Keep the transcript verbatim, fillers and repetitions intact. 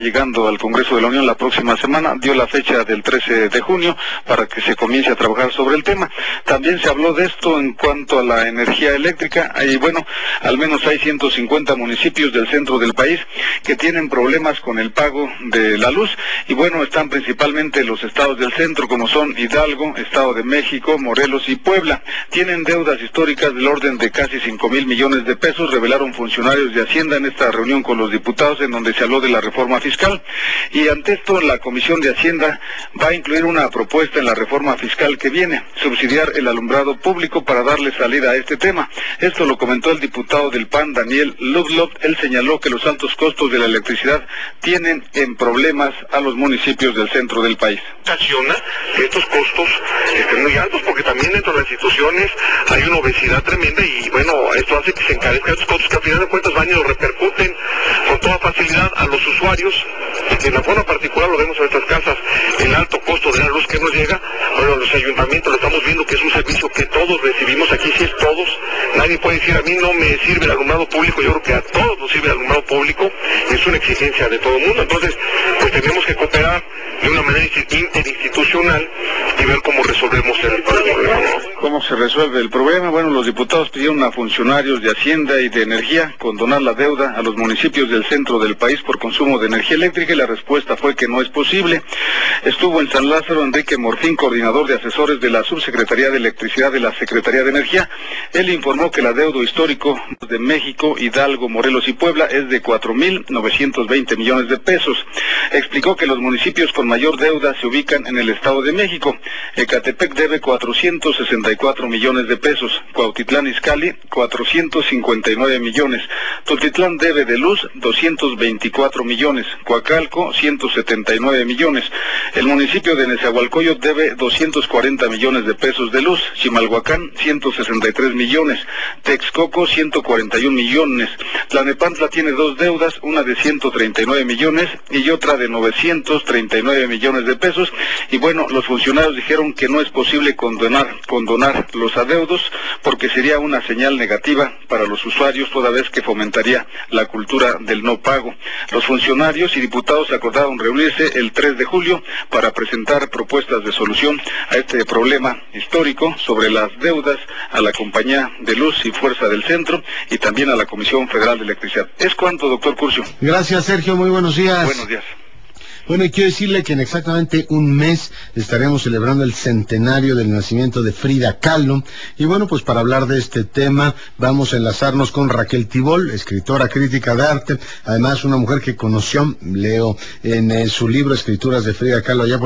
llegando al Congreso de la Unión la próxima semana, dio la fecha del trece de junio para que se comience a trabajar sobre el tema. También se habló de esto en cuanto a la energía eléctrica, y bueno, al menos hay ciento cincuenta municipios del centro del país que tienen problemas con el pago de la luz, y bueno, están principalmente los estados del centro, como son Hidalgo, Estado de México, Morelos y Puebla. Tienen deudas históricas del orden de casi cinco mil millones de pesos, revelaron funcionarios de Hacienda en esta reunión con los diputados, en donde se habló de la reforma fiscal. Fiscal. Y ante esto, la Comisión de Hacienda va a incluir una propuesta en la reforma fiscal que viene, subsidiar el alumbrado público para darle salida a este tema. Esto lo comentó el diputado del P A N, Daniel Ludlow. Él señaló que los altos costos de la electricidad tienen en problemas a los municipios del centro del país. Ocasiona que estos costos estén muy altos, porque también dentro de las instituciones hay una obesidad tremenda, y bueno, esto hace que se encarezcan estos costos que al final de cuentas van y lo repercuten con toda facilidad a los usuarios. En la forma particular lo vemos en nuestras casas, el alto costo de la luz que nos llega. Bueno, los ayuntamientos lo estamos viendo que es un servicio que todos recibimos, aquí sí es todos. Nadie puede decir, a mí no me sirve el alumbrado público. Yo creo que a todos nos sirve el alumbrado público, es una exigencia de todo el mundo. Entonces, pues tenemos que cooperar de una manera interinstitucional y ver cómo resolvemos el problema, ¿no? ¿Cómo se resuelve el problema? Bueno, los diputados pidieron a funcionarios de Hacienda y de Energía condonar la deuda a los municipios del centro del país por consumo de energía eléctrica, y la respuesta fue que no es posible. Estuvo en San Lázaro Enrique Morfín, coordinador de asesores de la Subsecretaría de Electricidad de la Secretaría de Energía. Él informó que el adeudo histórico de México, Hidalgo, Morelos y Puebla es de cuatro mil novecientos veinte millones de pesos. Explicó que los municipios con mayor deuda se ubican en el Estado de México. Ecatepec debe cuatrocientos sesenta y cuatro millones de pesos, Cuautitlán Izcalli cuatrocientos cincuenta y nueve millones, Tultitlán debe de luz doscientos veinticuatro millones, Coacalco ciento setenta y nueve millones, el municipio de Nezahualcóyotl debe doscientos cuarenta millones de pesos de luz, Chimalhuacán ciento sesenta y tres millones, Texcoco ciento cuarenta y un millones, Tlanepantla tiene dos deudas, una de ciento treinta y nueve millones y otra de novecientos treinta y nueve millones de pesos, y bueno, los funcionarios dijeron que no es posible condonar, condonar los adeudos porque sería una señal negativa para los usuarios, toda vez que fomentaría la cultura del no pago. Los funcionarios y diputados acordaron reunirse el tres de julio para presentar propuestas de solución a este problema histórico sobre las deudas a la Compañía de Luz y Fuerza del Centro y también a la Comisión Federal de Electricidad. Es cuanto, doctor Curcio. Gracias, Sergio, muy buenos días. Buenos días. Bueno, y quiero decirle que en exactamente un mes estaremos celebrando el centenario del nacimiento de Frida Kahlo. Y bueno, pues para hablar de este tema vamos a enlazarnos con Raquel Tibol, escritora crítica de arte, además una mujer que conoció, leo en eh, su libro Escrituras de Frida Kahlo allá por